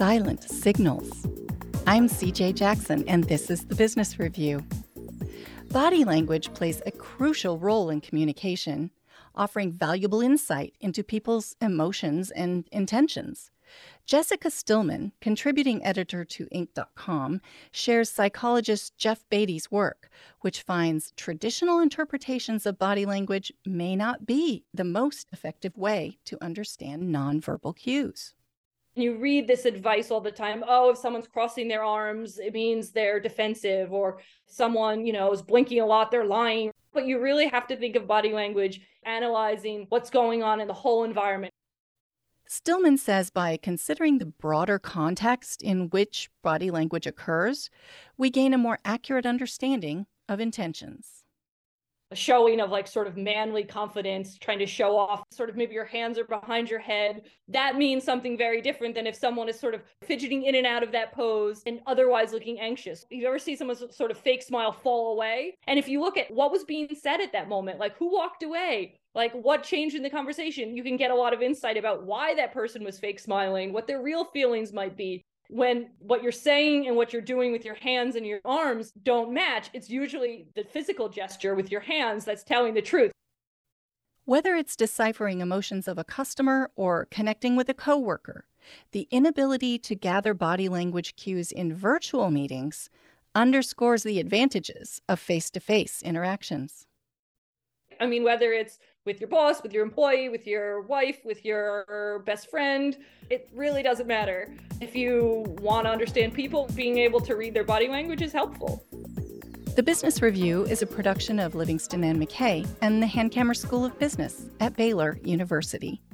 silent signals. I'm CJ Jackson, and this is the Business Review. Body language plays a crucial role in communication, offering valuable insight into people's emotions and intentions. Jessica Stillman, contributing editor to Inc.com, shares psychologist Jeff Beatty's work, which finds traditional interpretations of body language may not be the most effective way to understand nonverbal cues. You read this advice all the time. Oh, if someone's crossing their arms, it means they're defensive, or someone, is blinking a lot, they're lying. But you really have to think of body language, analyzing what's going on in the whole environment. Stillman says by considering the broader context in which body language occurs, we gain a more accurate understanding of intentions. A showing of sort of manly confidence, trying to show off, sort of maybe your hands are behind your head. That means something very different than if someone is sort of fidgeting in and out of that pose and otherwise looking anxious. You ever see someone's sort of fake smile fall away? And if you look at what was being said at that moment, like who walked away, like what changed in the conversation, you can get a lot of insight about why that person was fake smiling, what their real feelings might be. When what you're saying and what you're doing with your hands and your arms don't match, it's usually the physical gesture with your hands that's telling the truth. Whether it's deciphering emotions of a customer or connecting with a coworker, the inability to gather body language cues in virtual meetings underscores the advantages of face-to-face interactions. I mean, whether it's with your boss, with your employee, with your wife, with your best friend, it really doesn't matter. If you want to understand people, being able to read their body language is helpful. The Business Review is a production of Livingston and McKay and the Hankamer School of Business at Baylor University.